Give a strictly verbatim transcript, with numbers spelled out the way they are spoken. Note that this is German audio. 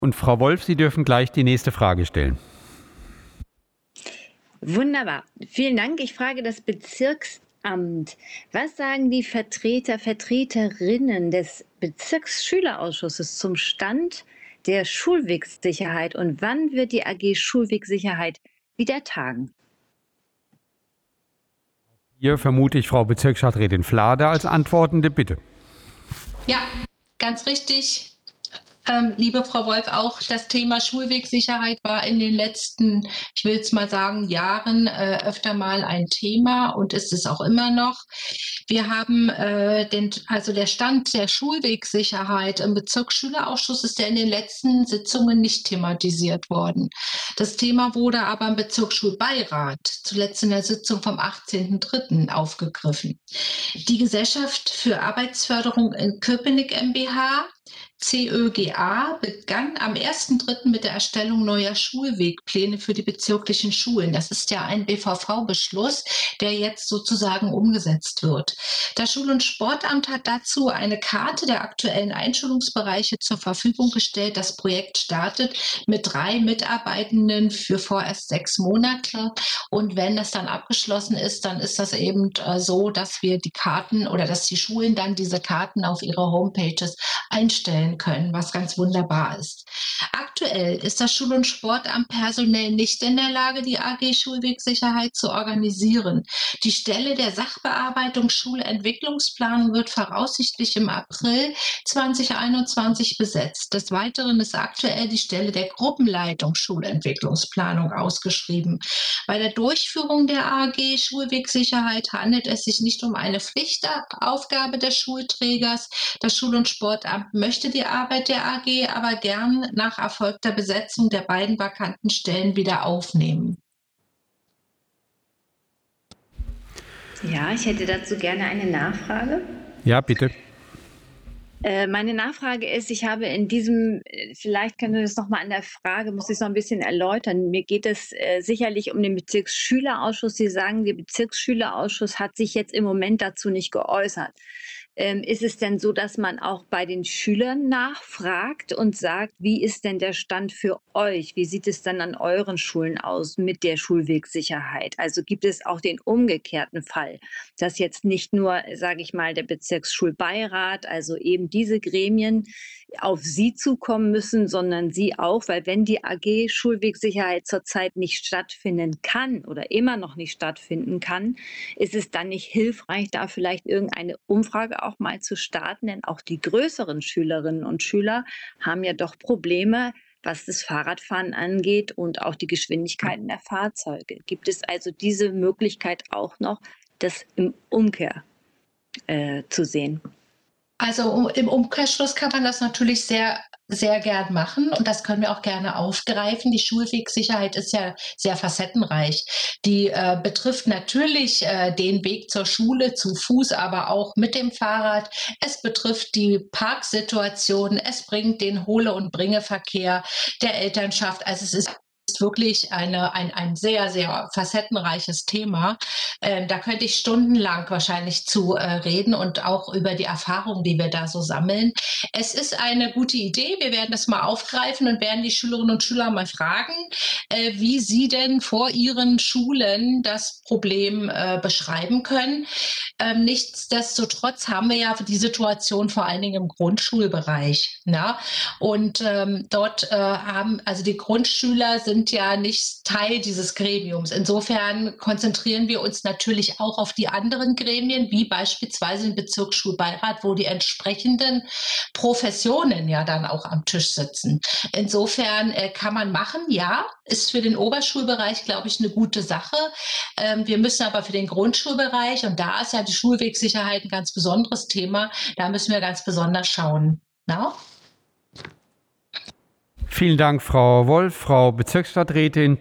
Und Frau Wolf, Sie dürfen gleich die nächste Frage stellen. Wunderbar. Vielen Dank. Ich frage das Bezirksamt. Was sagen die Vertreter, Vertreterinnen des Bezirksschülerausschusses zum Stand der Schulwegsicherheit und wann wird die A G Schulwegsicherheit wieder tagen? Hier vermute ich Frau Bezirksstadträtin Flade als Antwortende, bitte. Ja, ganz richtig. Ähm, liebe Frau Wolf, auch das Thema Schulwegsicherheit war in den letzten, ich will es mal sagen, Jahren äh, öfter mal ein Thema und ist es auch immer noch. Wir haben äh, den, also der Stand der Schulwegsicherheit im Bezirksschülerausschuss ist ja in den letzten Sitzungen nicht thematisiert worden. Das Thema wurde aber im Bezirksschulbeirat zuletzt in der Sitzung vom achtzehnten dritten aufgegriffen. Die Gesellschaft für Arbeitsförderung in Köpenick GmbH C Ö G A begann am ersten dritten mit der Erstellung neuer Schulwegpläne für die bezirklichen Schulen. Das ist ja ein B V V-Beschluss, der jetzt sozusagen umgesetzt wird. Das Schul- und Sportamt hat dazu eine Karte der aktuellen Einschulungsbereiche zur Verfügung gestellt. Das Projekt startet mit drei Mitarbeitenden für vorerst sechs Monate. Und wenn das dann abgeschlossen ist, dann ist das eben äh, so, dass wir die Karten oder dass die Schulen dann diese Karten auf ihre Homepages einstellen können, was ganz wunderbar ist. Aktuell ist das Schul- und Sportamt personell nicht in der Lage, die A G Schulwegsicherheit zu organisieren. Die Stelle der Sachbearbeitung Schulentwicklungsplanung wird voraussichtlich im April zweitausendeinundzwanzig besetzt. Des Weiteren ist aktuell die Stelle der Gruppenleitung Schulentwicklungsplanung ausgeschrieben. Bei der Durchführung der A G Schulwegsicherheit handelt es sich nicht um eine Pflichtaufgabe des Schulträgers. Das Schul- und Sportamt möchte die Arbeit der A G aber gern nach erfolgter Besetzung der beiden vakanten Stellen wieder aufnehmen. Ja, ich hätte dazu gerne eine Nachfrage. Ja, bitte. Äh, meine Nachfrage ist, ich habe in diesem, vielleicht können Sie das nochmal an der Frage, muss ich es noch ein bisschen erläutern. Mir geht es äh, sicherlich um den Bezirksschülerausschuss. Sie sagen, der Bezirksschülerausschuss hat sich jetzt im Moment dazu nicht geäußert. Ähm, ist es denn so, dass man auch bei den Schülern nachfragt und sagt, wie ist denn der Stand für euch? Wie sieht es dann an euren Schulen aus mit der Schulwegsicherheit? Also gibt es auch den umgekehrten Fall, dass jetzt nicht nur, sage ich mal, der Bezirksschulbeirat, also eben diese Gremien auf Sie zukommen müssen, sondern Sie auch, weil wenn die A G Schulwegsicherheit zurzeit nicht stattfinden kann oder immer noch nicht stattfinden kann, ist es dann nicht hilfreich, da vielleicht irgendeine Umfrage auch mal zu starten, denn auch die größeren Schülerinnen und Schüler haben ja doch Probleme, was das Fahrradfahren angeht und auch die Geschwindigkeiten der Fahrzeuge. Gibt es also diese Möglichkeit auch noch, das im Umkehr äh, zu sehen? Also im Umkehrschluss kann man das natürlich sehr, sehr gern machen und das können wir auch gerne aufgreifen. Die Schulwegsicherheit ist ja sehr facettenreich. Die äh, betrifft natürlich äh, den Weg zur Schule zu Fuß, aber auch mit dem Fahrrad. Es betrifft die Parksituation. Es bringt den Hole- und Bringeverkehr der Elternschaft. Also es ist wirklich eine, ein, ein sehr, sehr facettenreiches Thema. Ähm, da könnte ich stundenlang wahrscheinlich zu äh, reden und auch über die Erfahrungen, die wir da so sammeln. Es ist eine gute Idee. Wir werden das mal aufgreifen und werden die Schülerinnen und Schüler mal fragen, äh, wie sie denn vor ihren Schulen das Problem äh, beschreiben können. Ähm, nichtsdestotrotz haben wir ja die Situation vor allen Dingen im Grundschulbereich. Na? Und ähm, dort äh, haben, also die Grundschüler sind ja nicht Teil dieses Gremiums. Insofern konzentrieren wir uns natürlich auch auf die anderen Gremien, wie beispielsweise den Bezirksschulbeirat, wo die entsprechenden Professionen ja dann auch am Tisch sitzen. Insofern äh, kann man machen, ja, ist für den Oberschulbereich, glaube ich, eine gute Sache. Ähm, wir müssen aber für den Grundschulbereich, und da ist ja die Schulwegsicherheit ein ganz besonderes Thema, da müssen wir ganz besonders schauen. Na? Vielen Dank, Frau Wolf, Frau Bezirksstadträtin.